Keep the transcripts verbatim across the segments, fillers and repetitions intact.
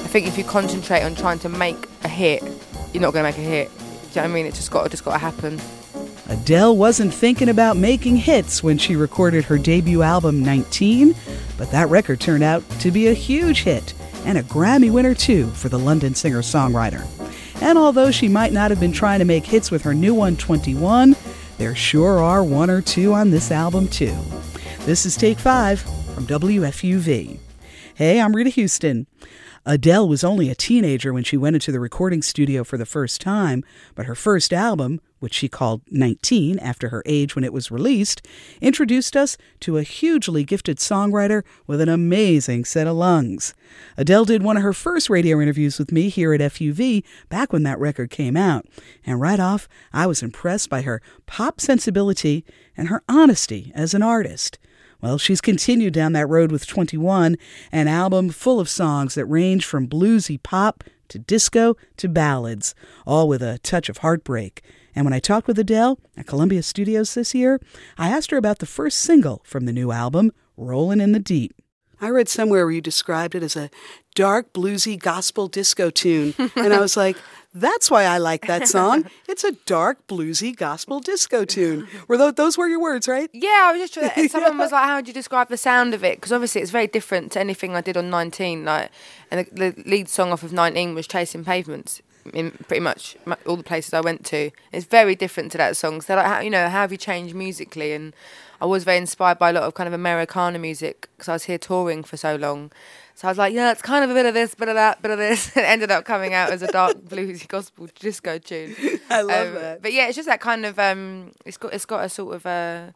think if you concentrate on trying to make a hit, you're not going to make a hit. Do you know what I mean? It's just got, just got to happen. Adele wasn't thinking about making hits when she recorded her debut album, nineteen, but that record turned out to be a huge hit and a Grammy winner, too, for the London singer-songwriter. And although she might not have been trying to make hits with her new one, twenty-one, there sure are one or two on this album, too. This is Take Five from W F U V. Hey, I'm Rita Houston. Adele was only a teenager when she went into the recording studio for the first time, but her first album, which she called nineteen after her age when it was released, introduced us to a hugely gifted songwriter with an amazing set of lungs. Adele did one of her first radio interviews with me here at F U V back when that record came out, and right off, I was impressed by her pop sensibility and her honesty as an artist. Well, she's continued down that road with twenty-one, an album full of songs that range from bluesy pop to disco to ballads, all with a touch of heartbreak. And when I talked with Adele at Columbia Studios this year, I asked her about the first single from the new album, Rollin' in the Deep. I read somewhere where you described it as a dark, bluesy gospel disco tune, and I was like, that's why I like that song. It's a dark, bluesy gospel disco tune. Were those, those were your words, right? Yeah, I was just trying to, someone was like, how would you describe the sound of it? Because obviously it's very different to anything I did on nineteen. Like, and the, the lead song off of nineteen was Chasing Pavements. In pretty much all the places I went to, it's very different to that song. So, like, how, you know, how have you changed musically? And I was very inspired by a lot of kind of Americana music because I was here touring for so long. So I was like, yeah, it's kind of a bit of this, bit of that, bit of this. It ended up coming out as a dark bluesy gospel disco tune. I love um, that. But yeah, it's just that kind of. Um, it's got it's got a sort of. Uh,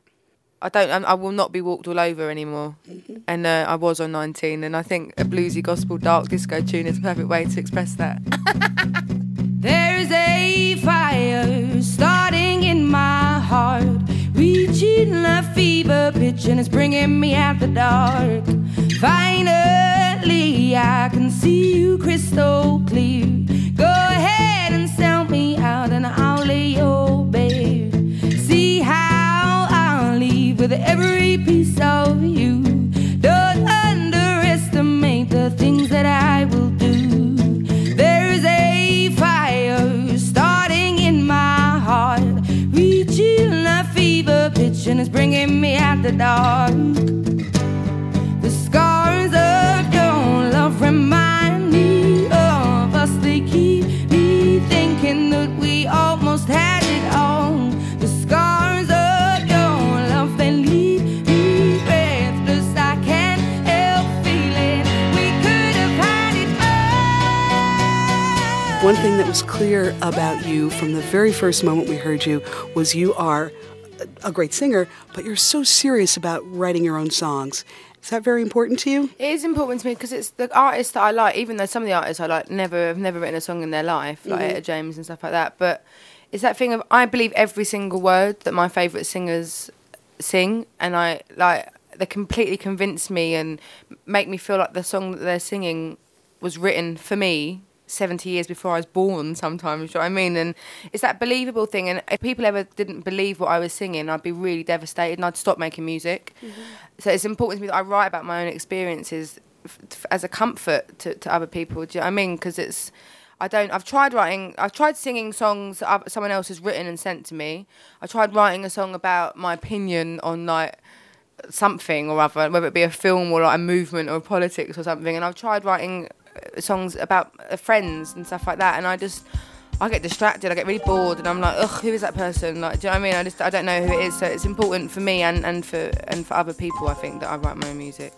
I don't. I will not be walked all over anymore, mm-hmm. and uh, I was on nineteen, and I think a bluesy gospel dark disco tune is a perfect way to express that. There's a fire starting in my heart, reaching a fever pitch, and it's bringing me out the dark. Finally, I can see you crystal clear. Go ahead and sell me out, and I'll lay your bare. See how I'll leave with every piece of you. Don't underestimate the things that I will do. There's a fire starting in my heart, reaching a fever pitch, and it's bringing me out the dark. The scars of your love remind me of us. They keep me thinking that we almost had it all. The scars of your love, they leave me breathless. I can't help feeling we could have had it all. One thing that was clear about you from the very first moment we heard you was you are a great singer, but you're so serious about writing your own songs. Is that very important to you? It is important to me because it's the artists that I like, even though some of the artists I like never have never written a song in their life, like mm-hmm. Etta James and stuff like that. But it's that thing of I believe every single word that my favourite singers sing, and I like they completely convince me and make me feel like the song that they're singing was written for me seventy years before I was born sometimes, you know what I mean? And it's that believable thing, and if people ever didn't believe what I was singing, I'd be really devastated and I'd stop making music. Mm-hmm. So it's important to me that I write about my own experiences f- f- as a comfort to, to other people, do you know what I mean? Because it's, I don't, I've tried writing, I've tried singing songs that someone else has written and sent to me. I tried writing a song about my opinion on like something or other, whether it be a film or like a movement or politics or something, and I've tried writing songs about friends and stuff like that, and I just I get distracted, I get really bored, and I'm like, ugh, who is that person? Like, do you know what I mean? I just I don't know who it is. So it's important for me and, and for and for other people, I think, that I write my own music.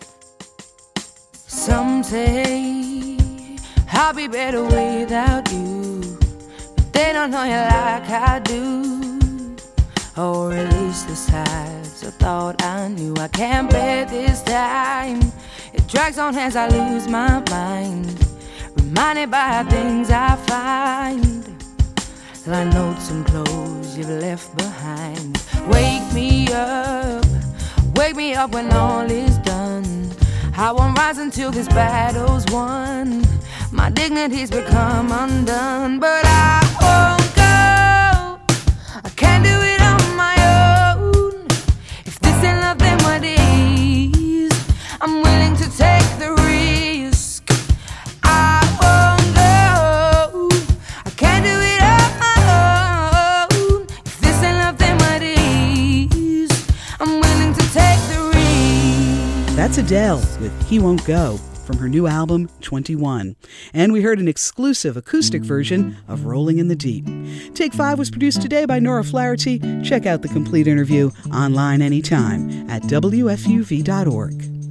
Some say I'll be better without you, but they don't know you like I do, or at least the sides. I thought I knew. I can't bear this time. It drags on as I lose my mind, reminded by things I find, like notes and clothes you've left behind. Wake me up, wake me up when all is done. I won't rise until this battle's won. My dignity's become undone, but I won't go. I can't do it on my own. If this ain't love, then what is? I'm willing to take the risk. I That's Adele with He Won't Go from her new album, twenty-one. And we heard an exclusive acoustic version of Rolling in the Deep. Take Five was produced today by Nora Flaherty. Check out the complete interview online anytime at W F U V dot org.